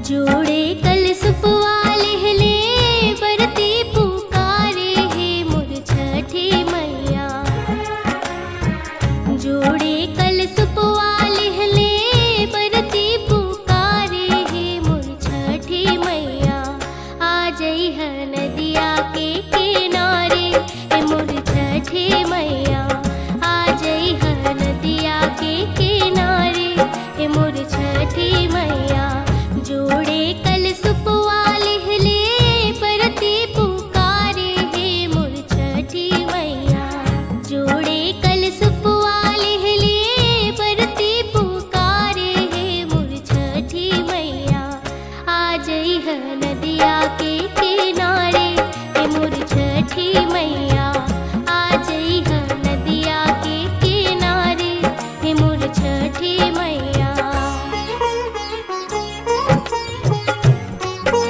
जोड़े कलशुप वाले ले बरती पुकारे हे मोर छठी मैया। जोड़े कलशुप वाले ले बरती पुकारे हे मोर छठी मैया। आ जई है नदिया के किनारे हे मोर छठी मैया। आ जई है नदिया के किनारे हे मोर छठी मैया। जोड़े कलशुप वाले ले बरती पुकारे हे मोर छठी मैया। जोड़े कलशुप वाले ले बरती पुकारे हे मोर छठी मैया। आ जई है नदिया के किनारे हे मोर छठी मैया। आ जई है नदिया के किनारे हे मोर छठी मैया।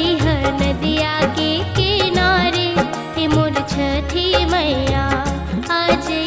जइह नदिया के किनारे हे मोर छठी मैया आ जइह